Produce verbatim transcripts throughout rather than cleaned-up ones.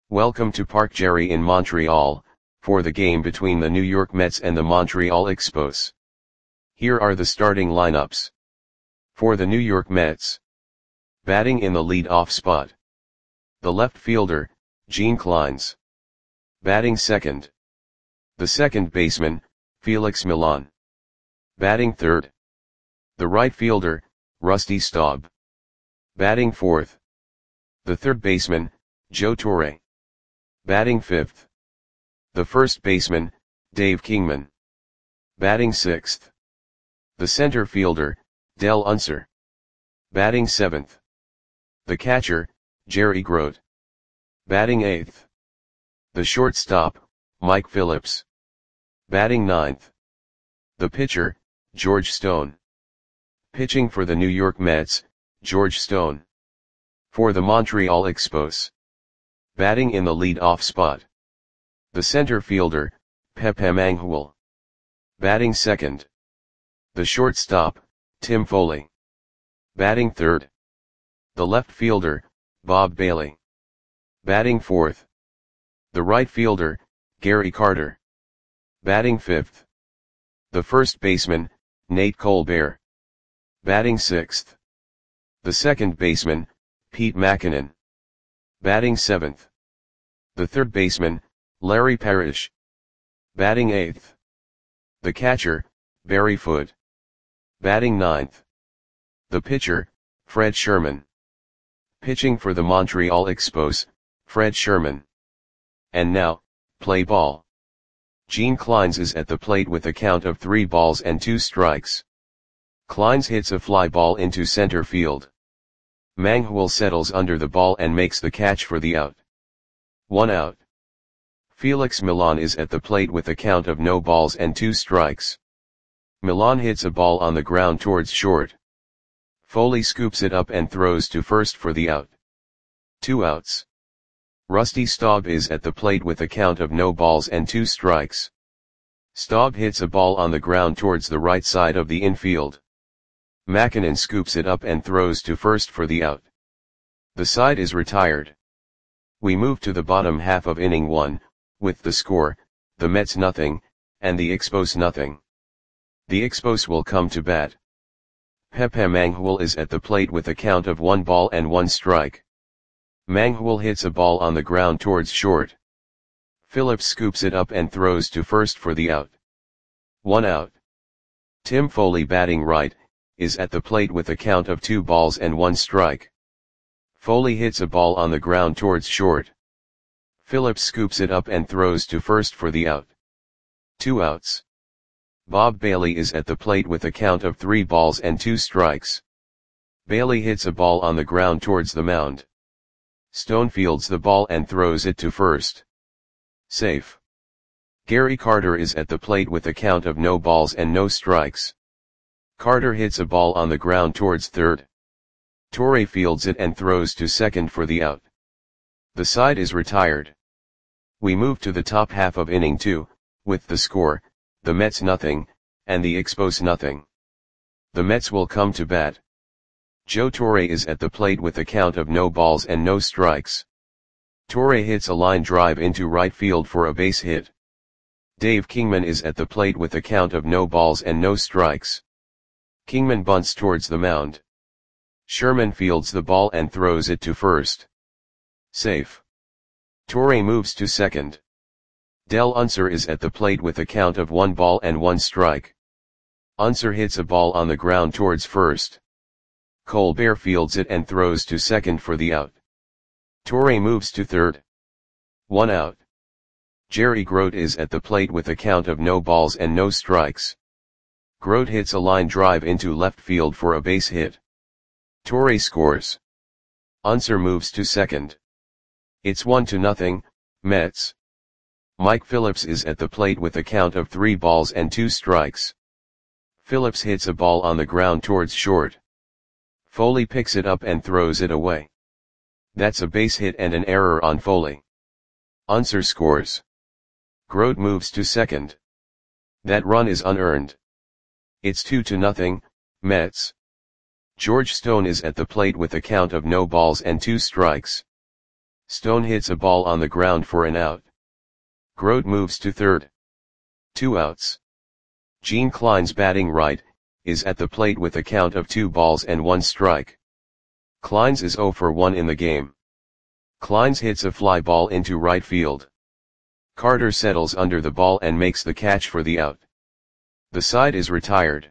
Welcome to Parc Jerry in Montreal, for the game between the New York Mets and the Montreal Expos. Here are the starting lineups. For the New York Mets. Batting in the lead-off spot. The left fielder, Gene Clines. Batting second. The second baseman, Felix Millan. Batting third. The right fielder, Rusty Staub. Batting fourth. The third baseman, Joe Torre. Batting fifth. The first baseman, Dave Kingman. Batting sixth. The center fielder, Del Unser. Batting seventh. The catcher, Jerry Grote. Batting eighth. The shortstop, Mike Phillips. Batting ninth. The pitcher, George Stone. Pitching for the New York Mets, George Stone. For the Montreal Expos. Batting in the lead-off spot. The center fielder, Pepe Mangual. Batting second. The shortstop, Tim Foley. Batting third. The left fielder, Bob Bailey. Batting fourth. The right fielder, Gary Carter. Batting fifth. The first baseman, Nate Colbert. Batting sixth. The second baseman, Pete Mackinnon. Batting seventh. The third baseman, Larry Parrish. Batting eighth. The catcher, Barry Foote. Batting ninth. The pitcher, Fred Sherman. Pitching for the Montreal Expos, Fred Sherman. And now, play ball. Gene Clines is at the plate with a count of three balls and two strikes. Clines hits a fly ball into center field. Mangual settles under the ball and makes the catch for the out. One out. Felix Millan is at the plate with a count of no balls and two strikes. Millan hits a ball on the ground towards short. Foley scoops it up and throws to first for the out. Two outs. Rusty Staub is at the plate with a count of no balls and two strikes. Staub hits a ball on the ground towards the right side of the infield. Mackinnon scoops it up and throws to first for the out. The side is retired. We move to the bottom half of inning one, with the score, the Mets nothing, and the Expos nothing. The Expos will come to bat. Pepe Mangual is at the plate with a count of one ball and one strike. Mangual hits a ball on the ground towards short. Phillips scoops it up and throws to first for the out. One out. Tim Foley, batting right, is at the plate with a count of two balls and one strike. Foley hits a ball on the ground towards short. Phillips scoops it up and throws to first for the out. Two outs. Bob Bailey is at the plate with a count of three balls and two strikes. Bailey hits a ball on the ground towards the mound. Stone fields the ball and throws it to first. Safe. Gary Carter is at the plate with a count of no balls and no strikes. Carter hits a ball on the ground towards third. Torre fields it and throws to second for the out. The side is retired. We move to the top half of inning two, with the score, the Mets nothing, and the Expos nothing. The Mets will come to bat. Joe Torre is at the plate with a count of no balls and no strikes. Torre hits a line drive into right field for a base hit. Dave Kingman is at the plate with a count of no balls and no strikes. Kingman bunts towards the mound. Sherman fields the ball and throws it to first. Safe. Torre moves to second. Del Unser is at the plate with a count of one ball and one strike. Unser hits a ball on the ground towards first. Colbert fields it and throws to second for the out. Torre moves to third. One out. Jerry Grote is at the plate with a count of no balls and no strikes. Grote hits a line drive into left field for a base hit. Torre scores. Unser moves to second. It's one to nothing, Mets. Mike Phillips is at the plate with a count of three balls and two strikes. Phillips hits a ball on the ground towards short. Foley picks it up and throws it away. That's a base hit and an error on Foley. Unser scores. Grote moves to second. That run is unearned. It's two to nothing, Mets. George Stone is at the plate with a count of no balls and two strikes. Stone hits a ball on the ground for an out. Grote moves to third. Two outs. Gene Klein's batting right, is at the plate with a count of two balls and one strike. Klein's is oh for one in the game. Klein's hits a fly ball into right field. Carter settles under the ball and makes the catch for the out. The side is retired.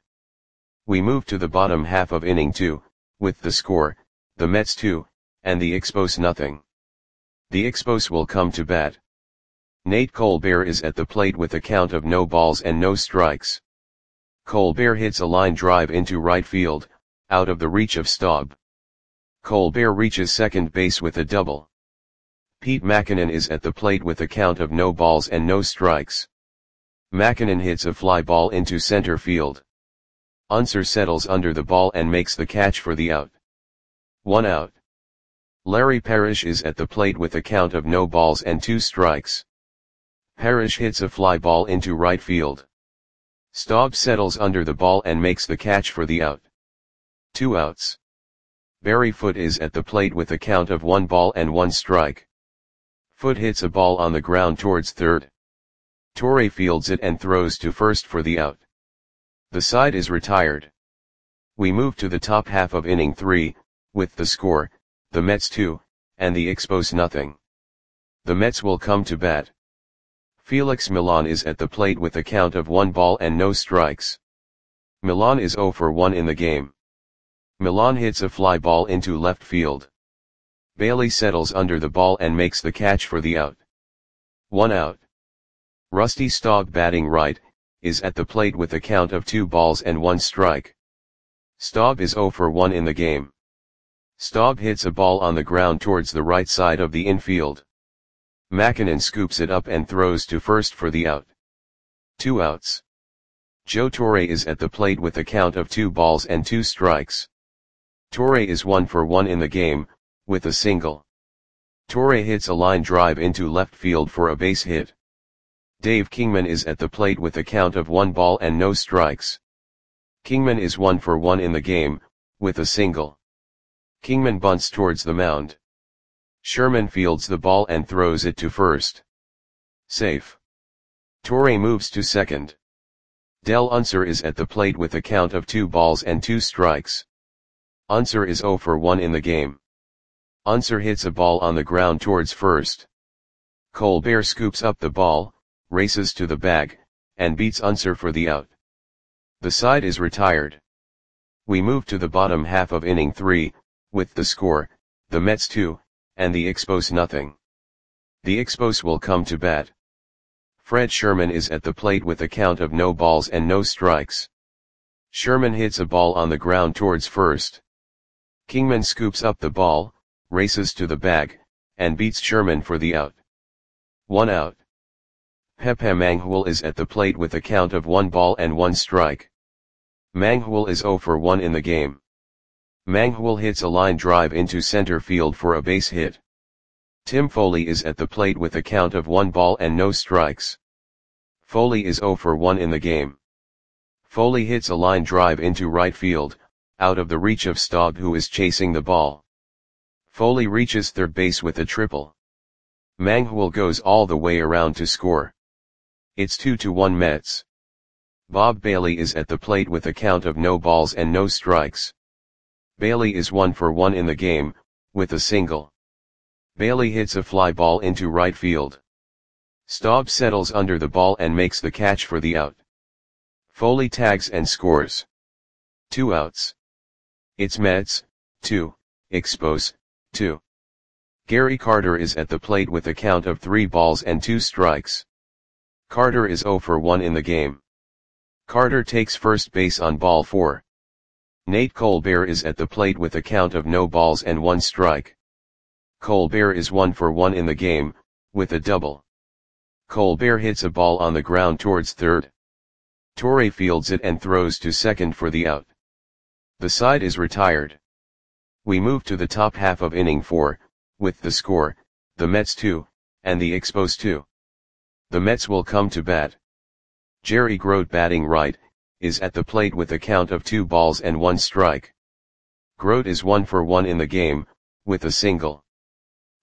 We move to the bottom half of inning two, with the score, the Mets two, and the Expos nothing. The Expos will come to bat. Nate Colbert is at the plate with a count of no balls and no strikes. Colbert hits a line drive into right field, out of the reach of Staub. Colbert reaches second base with a double. Pete Mackinnon is at the plate with a count of no balls and no strikes. Mackinnon hits a fly ball into center field. Unser settles under the ball and makes the catch for the out. One out. Larry Parrish is at the plate with a count of no balls and two strikes. Parrish hits a fly ball into right field. Staub settles under the ball and makes the catch for the out. Two outs. Barry Foote is at the plate with a count of one ball and one strike. Foote hits a ball on the ground towards third. Torre fields it and throws to first for the out. The side is retired. We move to the top half of inning three, with the score, the Mets two, and the Expos nothing. The Mets will come to bat. Felix Millan is at the plate with a count of one ball and no strikes. Millan is oh for one in the game. Millan hits a fly ball into left field. Bailey settles under the ball and makes the catch for the out. One out. Rusty Staub batting right, is at the plate with a count of two balls and one strike. Staub is oh for one in the game. Staub hits a ball on the ground towards the right side of the infield. Mackinnon scoops it up and throws to first for the out. Two outs. Joe Torre is at the plate with a count of two balls and two strikes. Torre is one for one in the game, with a single. Torre hits a line drive into left field for a base hit. Dave Kingman is at the plate with a count of one ball and no strikes. Kingman is one for one in the game, with a single. Kingman bunts towards the mound. Sherman fields the ball and throws it to first. Safe. Torre moves to second. Del Unser is at the plate with a count of two balls and two strikes. Unser is oh for one in the game. Unser hits a ball on the ground towards first. Colbert scoops up the ball, races to the bag, and beats Unser for the out. The side is retired. We move to the bottom half of inning three, with the score, the Mets two, and the Expos nothing. The Expos will come to bat. Fred Sherman is at the plate with a count of no balls and no strikes. Sherman hits a ball on the ground towards first. Kingman scoops up the ball, races to the bag, and beats Sherman for the out. One out. Pepe Manghul is at the plate with a count of one ball and one strike. Manghul is oh for one in the game. Manghul hits a line drive into center field for a base hit. Tim Foley is at the plate with a count of one ball and no strikes. Foley is oh for one in the game. Foley hits a line drive into right field, out of the reach of Staub who is chasing the ball. Foley reaches third base with a triple. Manghul goes all the way around to score. It's two to one Mets. Bob Bailey is at the plate with a count of no balls and no strikes. Bailey is one for one in the game, with a single. Bailey hits a fly ball into right field. Staub settles under the ball and makes the catch for the out. Foley tags and scores. Two outs. It's Mets, two, Expos, two. Gary Carter is at the plate with a count of three balls and two strikes. Carter is oh for one in the game. Carter takes first base on ball four. Nate Colbert is at the plate with a count of no balls and one strike. Colbert is one for one in the game, with a double. Colbert hits a ball on the ground towards third. Torre fields it and throws to second for the out. The side is retired. We move to the top half of inning four, with the score, the Mets two, and the Expos two. The Mets will come to bat. Jerry Grote batting right, is at the plate with a count of two balls and one strike. Grote is one for one in the game, with a single.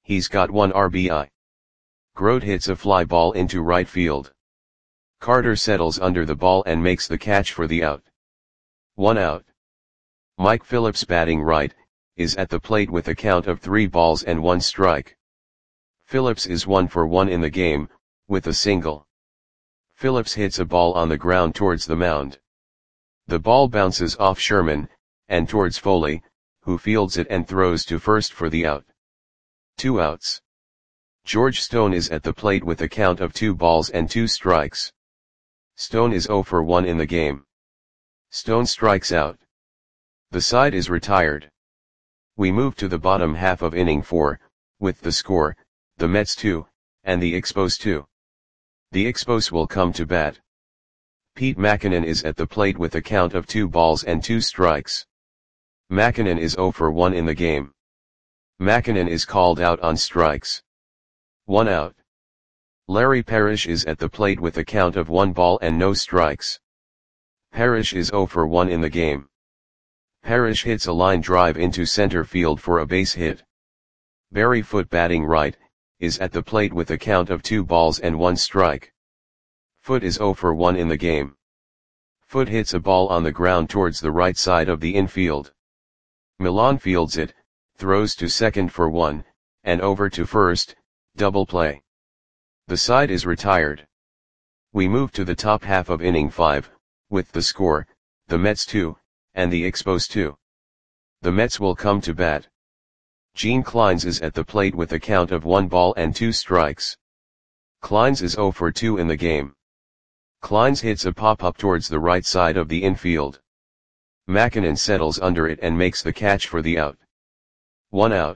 He's got one R B I. Grote hits a fly ball into right field. Carter settles under the ball and makes the catch for the out. One out. Mike Phillips, batting right, is at the plate with a count of three balls and one strike. Phillips is one for one in the game, with a single. Phillips hits a ball on the ground towards the mound. The ball bounces off Sherman, and towards Foley, who fields it and throws to first for the out. Two outs. George Stone is at the plate with a count of two balls and two strikes. Stone is zero for one in the game. Stone strikes out. The side is retired. We move to the bottom half of inning four, with the score, the Mets two, and the Expos two. The Expos will come to bat. Pete Mackinnon is at the plate with a count of two balls and two strikes. Mackinnon is zero for one in the game. Mackinnon is called out on strikes. One out. Larry Parrish is at the plate with a count of one ball and no strikes. Parrish is zero for one in the game. Parrish hits a line drive into center field for a base hit. Barry Foote, batting right, is at the plate with a count of two balls and one strike. Foote is zero for one in the game. Foote hits a ball on the ground towards the right side of the infield. Millan fields it, throws to second for one, and over to first, double play. The side is retired. We move to the top half of inning five, with the score, the Mets two, and the Expos two. The Mets will come to bat. Gene Clines is at the plate with a count of one ball and two strikes. Clines is zero for two in the game. Clines hits a pop-up towards the right side of the infield. Mackinnon settles under it and makes the catch for the out. One out.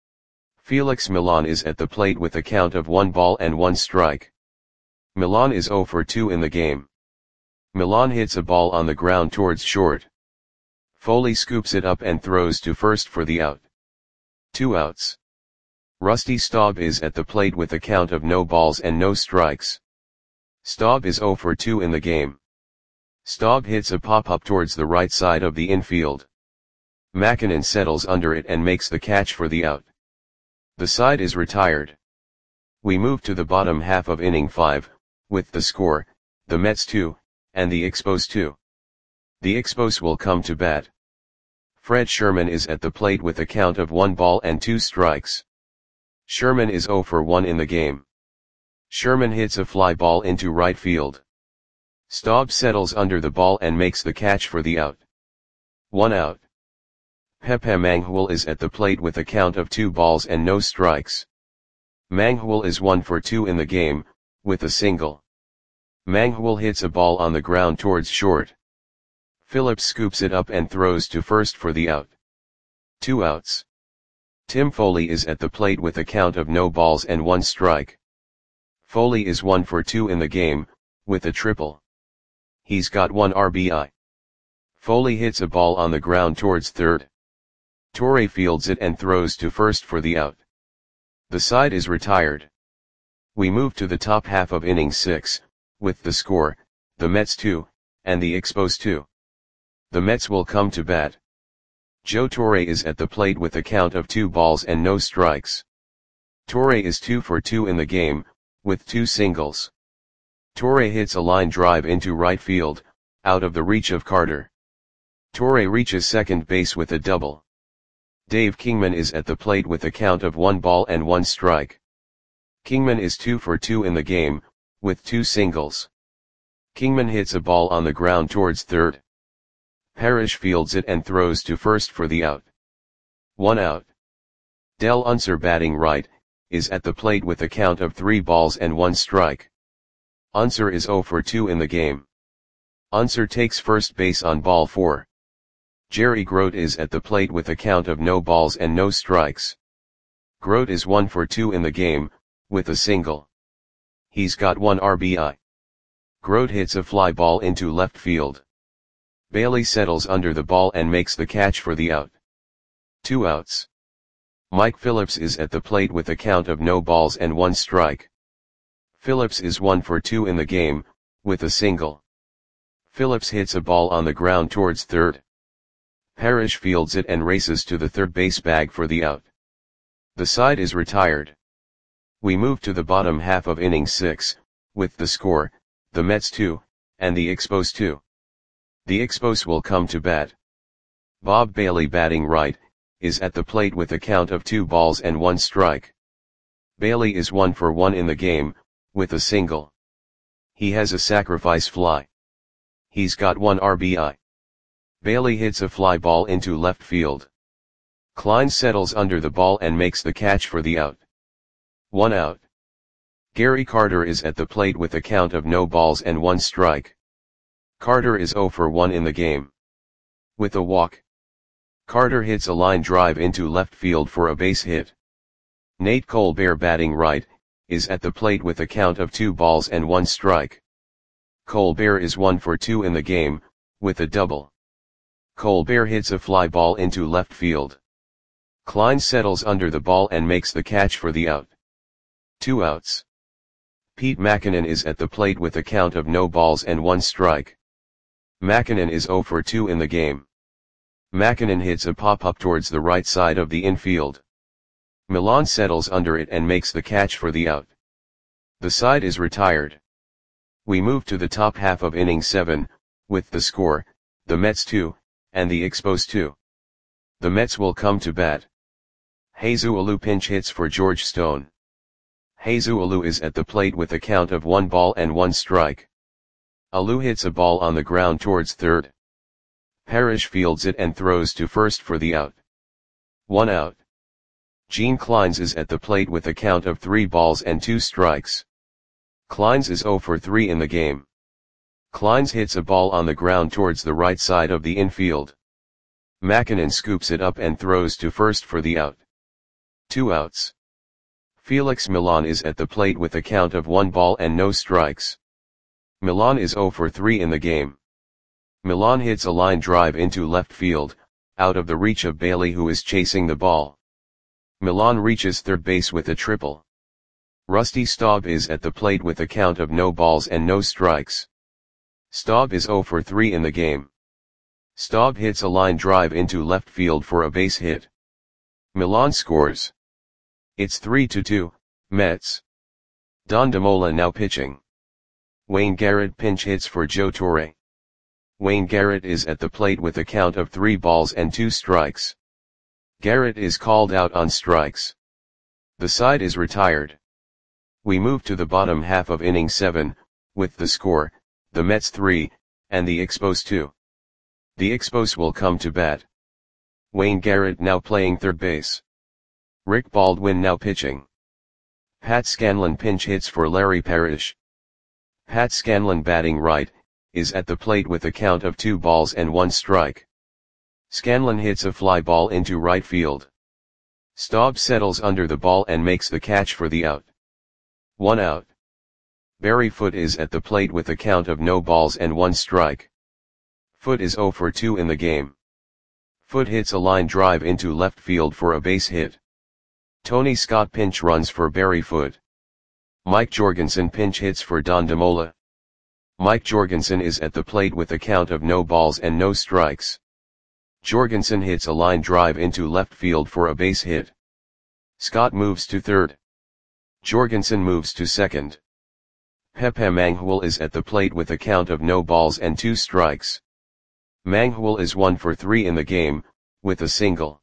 Felix Millan is at the plate with a count of one ball and one strike. Millan is zero for two in the game. Millan hits a ball on the ground towards short. Foley scoops it up and throws to first for the out. Two outs. Rusty Staub is at the plate with a count of no balls and no strikes. Staub is zero for two in the game. Staub hits a pop-up towards the right side of the infield. Mackinnon settles under it and makes the catch for the out. The side is retired. We move to the bottom half of inning five, with the score, the Mets two, and the Expos two. The Expos will come to bat. Fred Sherman is at the plate with a count of one ball and two strikes. Sherman is zero for one in the game. Sherman hits a fly ball into right field. Staub settles under the ball and makes the catch for the out. One out. Pepe Manghul is at the plate with a count of two balls and no strikes. Manghul is one for two in the game, with a single. Manghul hits a ball on the ground towards short. Phillips scoops it up and throws to first for the out. Two outs. Tim Foley is at the plate with a count of no balls and one strike. Foley is one for two in the game, with a triple. He's got one R B I. Foley hits a ball on the ground towards third. Torre fields it and throws to first for the out. The side is retired. We move to the top half of inning six, with the score, the Mets two, and the Expos two. The Mets will come to bat. Joe Torre is at the plate with a count of two balls and no strikes. Torre is two for two in the game, with two singles. Torre hits a line drive into right field, out of the reach of Carter. Torre reaches second base with a double. Dave Kingman is at the plate with a count of one ball and one strike. Kingman is two for two in the game, with two singles. Kingman hits a ball on the ground towards third. Parrish fields it and throws to first for the out. One out. Del Unser, batting right, is at the plate with a count of three balls and one strike. Unser is zero for two in the game. Unser takes first base on ball four. Jerry Grote is at the plate with a count of no balls and no strikes. Grote is one for two in the game, with a single. He's got one R B I. Grote hits a fly ball into left field. Bailey settles under the ball and makes the catch for the out. Two outs. Mike Phillips is at the plate with a count of no balls and one strike. Phillips is one for two in the game, with a single. Phillips hits a ball on the ground towards third. Parrish fields it and races to the third base bag for the out. The side is retired. We move to the bottom half of inning six, with the score, the Mets two, and the Expos two. The Expos will come to bat. Bob Bailey, batting right, is at the plate with a count of two balls and one strike. Bailey is one for one in the game, with a single. He has a sacrifice fly. He's got one R B I. Bailey hits a fly ball into left field. Klein settles under the ball and makes the catch for the out. One out. Gary Carter is at the plate with a count of no balls and one strike. Carter is zero for one in the game. With a walk, Carter hits a line drive into left field for a base hit. Nate Colbert, batting right, is at the plate with a count of two balls and one strike. Colbert is one for two in the game, with a double. Colbert hits a fly ball into left field. Klein settles under the ball and makes the catch for the out. Two outs. Pete Mackinnon is at the plate with a count of no balls and one strike. Mackinnon is zero for two in the game. Mackinnon hits a pop-up towards the right side of the infield. Milan settles under it and makes the catch for the out. The side is retired. We move to the top half of inning seven, with the score, the Mets two, and the Expos two. The Mets will come to bat. Jesus Alou pinch hits for George Stone. Jesus Alou is at the plate with a count of one ball and one strike. Alou hits a ball on the ground towards third. Parrish fields it and throws to first for the out. One out. Gene Kleins is at the plate with a count of three balls and two strikes. Kleins is zero for three in the game. Kleins hits a ball on the ground towards the right side of the infield. Mackinnon scoops it up and throws to first for the out. Two outs. Felix Milan is at the plate with a count of one ball and no strikes. Milan is zero for three in the game. Milan hits a line drive into left field, out of the reach of Bailey, who is chasing the ball. Milan reaches third base with a triple. Rusty Staub is at the plate with a count of no balls and no strikes. Staub is zero for three in the game. Staub hits a line drive into left field for a base hit. Milan scores. It's three to two, Mets. Don DeMola now pitching. Wayne Garrett pinch hits for Joe Torre. Wayne Garrett is at the plate with a count of three balls and two strikes. Garrett is called out on strikes. The side is retired. We move to the bottom half of inning seven, with the score, the Mets three, and the Expos two. The Expos will come to bat. Wayne Garrett now playing third base. Rick Baldwin now pitching. Pat Scanlon pinch hits for Larry Parrish. Pat Scanlon, batting right, is at the plate with a count of two balls and one strike. Scanlon hits a fly ball into right field. Staub settles under the ball and makes the catch for the out. One out. Barry Foote is at the plate with a count of no balls and one strike. Foote is zero for two in the game. Foote hits a line drive into left field for a base hit. Tony Scott pinch runs for Barry Foote. Mike Jorgensen pinch hits for Don DeMola. Mike Jorgensen is at the plate with a count of no balls and no strikes. Jorgensen hits a line drive into left field for a base hit. Scott moves to third. Jorgensen moves to second. Pepe Manghul is at the plate with a count of no balls and two strikes. Manghul is one for three in the game, with a single.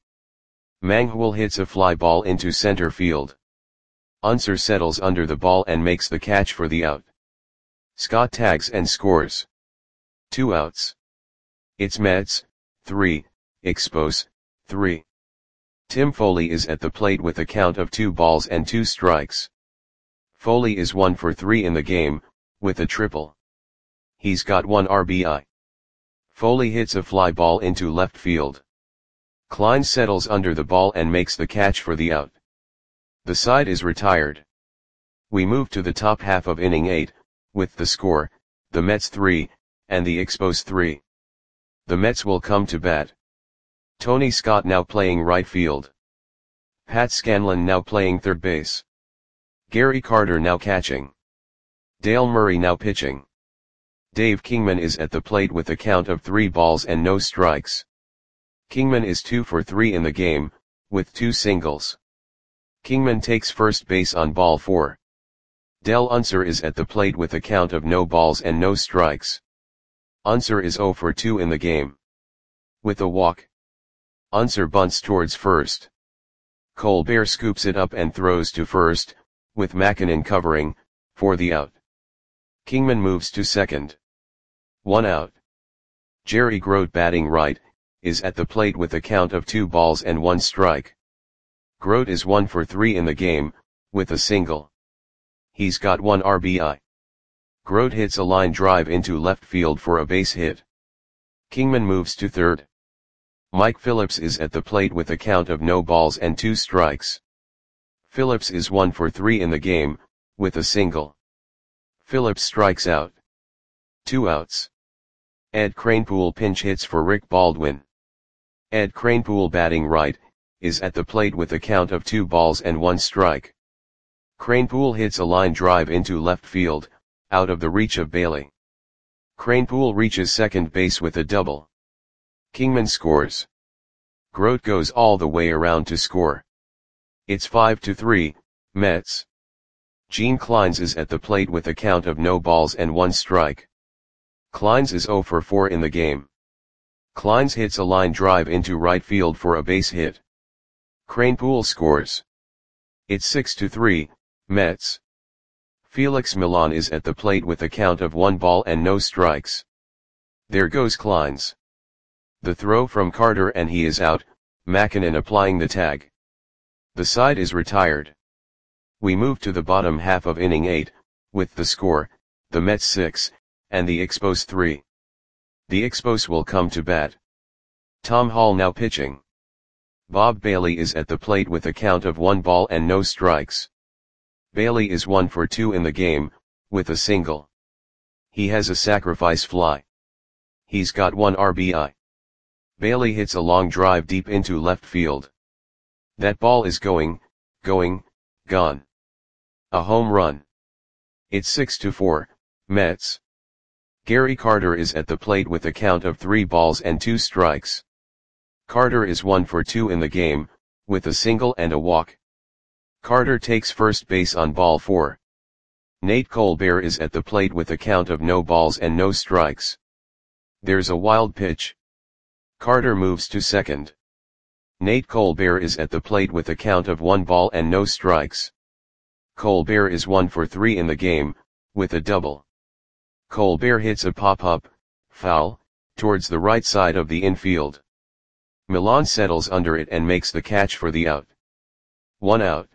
Manghul hits a fly ball into center field. Unser settles under the ball and makes the catch for the out. Scott tags and scores. Two outs. It's Mets, three, Expos, three. Tim Foley is at the plate with a count of two balls and two strikes. Foley is one for three in the game, with a triple. He's got one R B I. Foley hits a fly ball into left field. Klein settles under the ball and makes the catch for the out. The side is retired. We move to the top half of inning eight, with the score, the Mets three, and the Expos three. The Mets will come to bat. Tony Scott now playing right field. Pat Scanlon now playing third base. Gary Carter now catching. Dale Murray now pitching. Dave Kingman is at the plate with a count of three balls and no strikes. Kingman is two for three in the game, with two singles. Kingman takes first base on ball four. Del Unser is at the plate with a count of no balls and no strikes. Unser is zero for two in the game. With a walk, Unser bunts towards first. Colbert scoops it up and throws to first, with Makinen covering, for the out. Kingman moves to second. One out. Jerry Grote, batting right, is at the plate with a count of two balls and one strike. Grote is one for three in the game, with a single. He's got one R B I. Grote hits a line drive into left field for a base hit. Kingman moves to third. Mike Phillips is at the plate with a count of no balls and two strikes. Phillips is one for three in the game, with a single. Phillips strikes out. Two outs. Ed Kranepool pinch hits for Rick Baldwin. Ed Kranepool, batting right, is at the plate with a count of two balls and one strike. Kranepool hits a line drive into left field, out of the reach of Bailey. Kranepool reaches second base with a double. Kingman scores. Grote goes all the way around to score. It's five to three, Mets. Gene Clines is at the plate with a count of no balls and one strike. Clines is zero for four in the game. Clines hits a line drive into right field for a base hit. Kranepool scores. It's six to three, Mets. Felix Millan is at the plate with a count of one ball and no strikes. There goes Clines. The throw from Carter and he is out, Makinen applying the tag. The side is retired. We move to the bottom half of inning eight, with the score, the Mets six, and the Expos three. The Expos will come to bat. Tom Hall now pitching. Bob Bailey is at the plate with a count of one ball and no strikes. Bailey is one for two in the game, with a single. He has a sacrifice fly. He's got one R B I. Bailey hits a long drive deep into left field. That ball is going, going, gone. A home run. It's six to four, Mets. Gary Carter is at the plate with a count of three balls and two strikes. Carter is one for two in the game, with a single and a walk. Carter takes first base on ball four. Nate Colbert is at the plate with a count of no balls and no strikes. There's a wild pitch. Carter moves to second. Nate Colbert is at the plate with a count of one ball and no strikes. Colbert is one for three in the game, with a double. Colbert hits a pop-up, foul, towards the right side of the infield. Millan settles under it and makes the catch for the out. One out.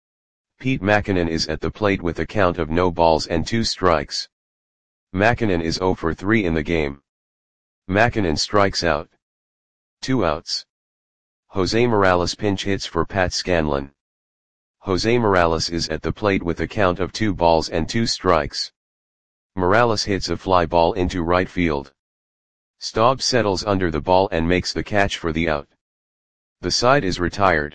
Pete Makinen is at the plate with a count of no balls and two strikes. Makinen is zero for three in the game. Makinen strikes out. Two outs. Jose Morales pinch hits for Pat Scanlon. Jose Morales is at the plate with a count of two balls and two strikes. Morales hits a fly ball into right field. Staub settles under the ball and makes the catch for the out. The side is retired.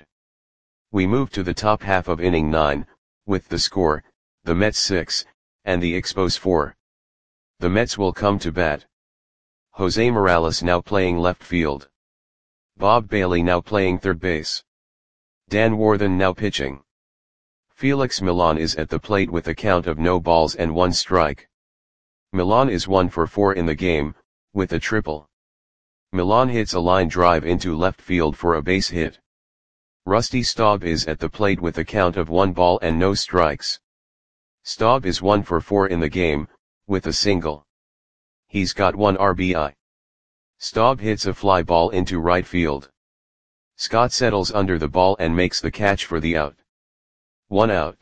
We move to the top half of inning nine, with the score, the Mets six, and the Expos four. The Mets will come to bat. Jose Morales now playing left field. Bob Bailey now playing third base. Dan Warthen now pitching. Felix Millan is at the plate with a count of no balls and one strike. Millan is one for four in the game, with a triple. Millan hits a line drive into left field for a base hit. Rusty Staub is at the plate with a count of one ball and no strikes. Staub is one for four in the game, with a single. He's got one R B I. Staub hits a fly ball into right field. Scott settles under the ball and makes the catch for the out. One out.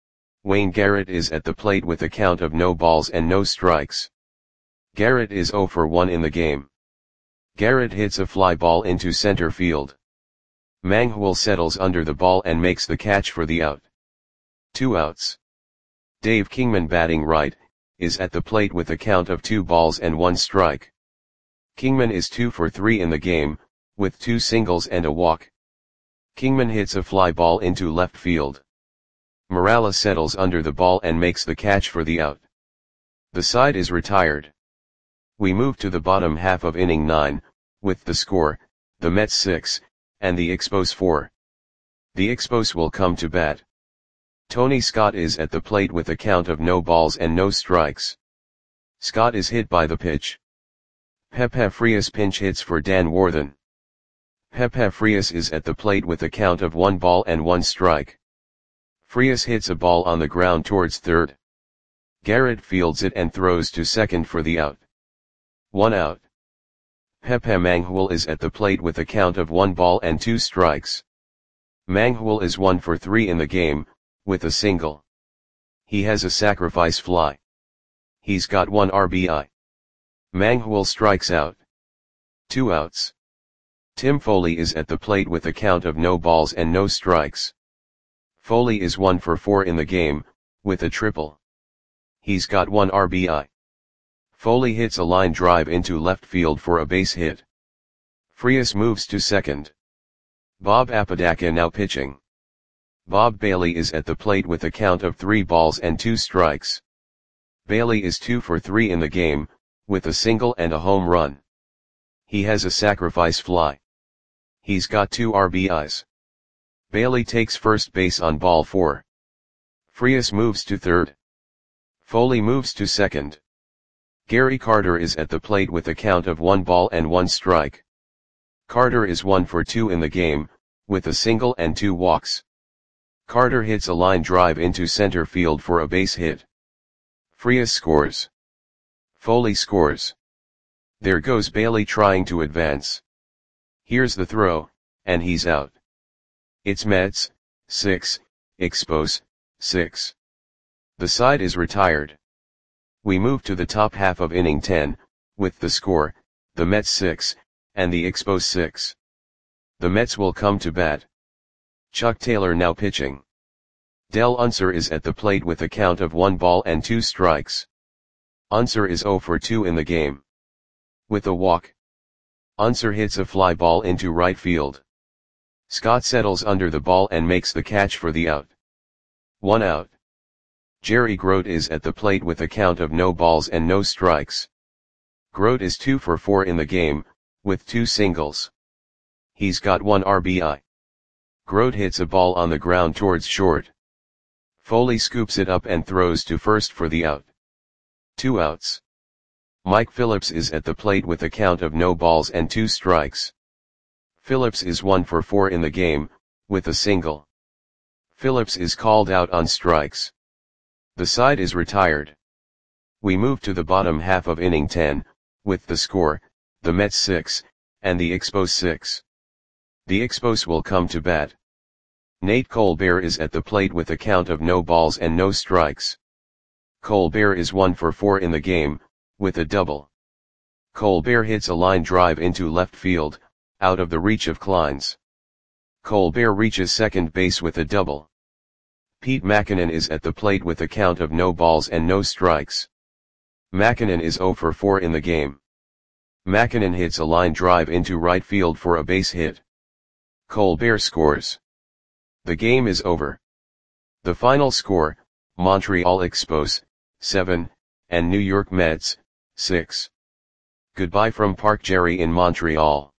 Wayne Garrett is at the plate with a count of no balls and no strikes. Garrett is zero for one in the game. Garrett hits a fly ball into center field. Manghwal settles under the ball and makes the catch for the out. Two outs. Dave Kingman, batting right, is at the plate with a count of two balls and one strike. Kingman is two for three in the game, with two singles and a walk. Kingman hits a fly ball into left field. Morales settles under the ball and makes the catch for the out. The side is retired. We move to the bottom half of inning nine, with the score, the Mets six, and the Expos four. The Expos will come to bat. Tony Scott is at the plate with a count of no balls and no strikes. Scott is hit by the pitch. Pepe Frias pinch hits for Dan Warthen. Pepe Frias is at the plate with a count of one ball and one strike. Frias hits a ball on the ground towards third. Garrett fields it and throws to second for the out. One out. Pepe Manghul is at the plate with a count of one ball and two strikes. Manghul is one for three in the game, with a single. He has a sacrifice fly. He's got one R B I. Manghul strikes out. Two outs. Tim Foley is at the plate with a count of no balls and no strikes. Foley is one for four in the game, with a triple. He's got one R B I. Foley hits a line drive into left field for a base hit. Frias moves to second. Bob Apodaca now pitching. Bob Bailey is at the plate with a count of three balls and two strikes. Bailey is two for three in the game, with a single and a home run. He has a sacrifice fly. He's got two R B Is. Bailey takes first base on ball four. Frias moves to third. Foley moves to second. Gary Carter is at the plate with a count of one ball and one strike. Carter is one for two in the game, with a single and two walks. Carter hits a line drive into center field for a base hit. Frias scores. Foley scores. There goes Bailey trying to advance. Here's the throw, and he's out. It's Mets, six, Expos, six. The side is retired. We move to the top half of inning ten, with the score, the Mets six, and the Expos six. The Mets will come to bat. Chuck Taylor now pitching. Del Unser is at the plate with a count of one ball and two strikes. Unser is zero for two in the game. With a walk. Unser hits a fly ball into right field. Scott settles under the ball and makes the catch for the out. One out. Jerry Grote is at the plate with a count of no balls and no strikes. Grote is two for four in the game, with two singles. He's got one R B I. Grote hits a ball on the ground towards short. Foley scoops it up and throws to first for the out. Two outs. Mike Phillips is at the plate with a count of no balls and two strikes. Phillips is one for four in the game, with a single. Phillips is called out on strikes. The side is retired. We move to the bottom half of inning ten, with the score, the Mets six, and the Expos six. The Expos will come to bat. Nate Colbert is at the plate with a count of no balls and no strikes. Colbert is one for four in the game, with a double. Colbert hits a line drive into left field, out of the reach of Kleins. Colbert reaches second base with a double. Pete Mackinnon is at the plate with a count of no balls and no strikes. Mackinnon is zero for four in the game. Mackinnon hits a line drive into right field for a base hit. Colbert scores. The game is over. The final score, Montreal Expos, seven, and New York Mets, six. Goodbye from Park Jerry in Montreal.